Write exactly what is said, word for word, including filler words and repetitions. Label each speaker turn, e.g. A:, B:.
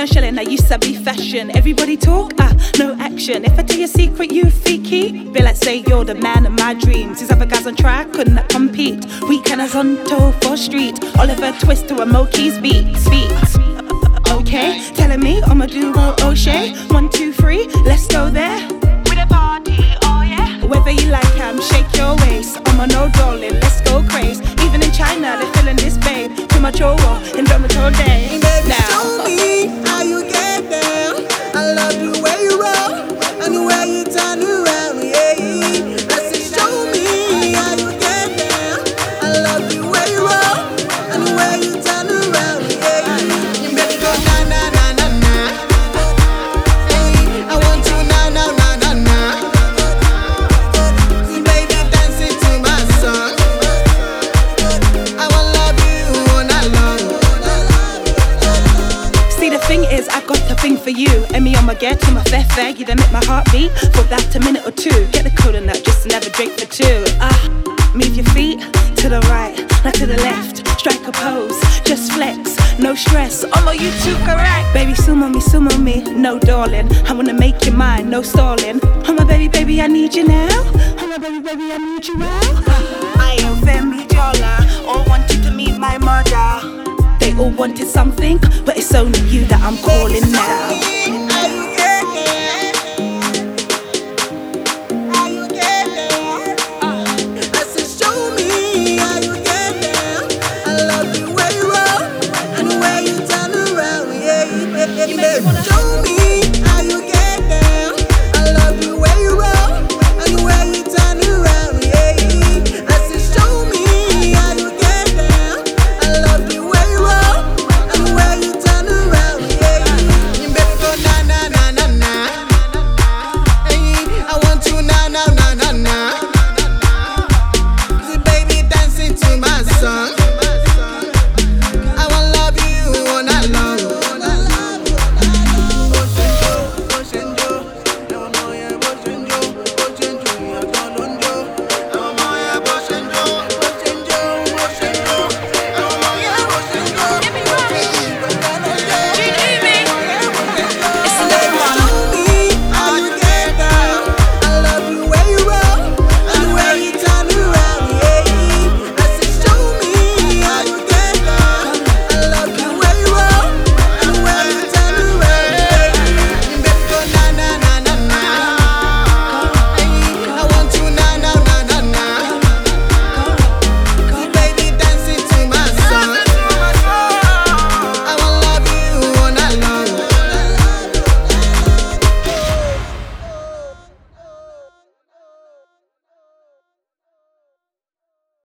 A: learn shelling, I used to be fashion. Everybody talk, ah, no action. If I tell you a secret, you freaky. Be like, say you're the man of my dreams. These other guys on track couldn't compete. Weekenders on tour for street. Oliver Twist to a Moki's beat. Beat. Okay, telling me I'ma do roll O'Shea. One, two, three, let's go there. With a party, oh yeah. Whether you like 'em, shake your waist. I'm a no darling, let's go crazy. Even in China, they're feeling this babe. Too much over, in the whole day.
B: Baby, show me how you get down. I love the way you roll and the way you turn around, yeah. I said, show me how you get down. I love the way you roll and the way you turn around, yeah. Baby, go na na na na na. Hey, I want you na na na na na. Baby, dancing to my song. I will love you all night long.
A: See, the thing is, I got the thing for you. Emmy on my get to my fair fair, you done make my heart beat for about a minute or two. Get the code on that just to never drink for two. Ah, move your feet to the right, not to the left. Strike a pose, just flex, no stress. Oh no, you too correct. Baby, sumo me, sumo me, no darling. I wanna make you mine, no stalling. Oh my baby, baby, I need you now. Oh my baby, baby, I need you now. I am family Jola, all wanted to meet my mother. They all wanted something, but it's only you that I'm calling now.
B: Are you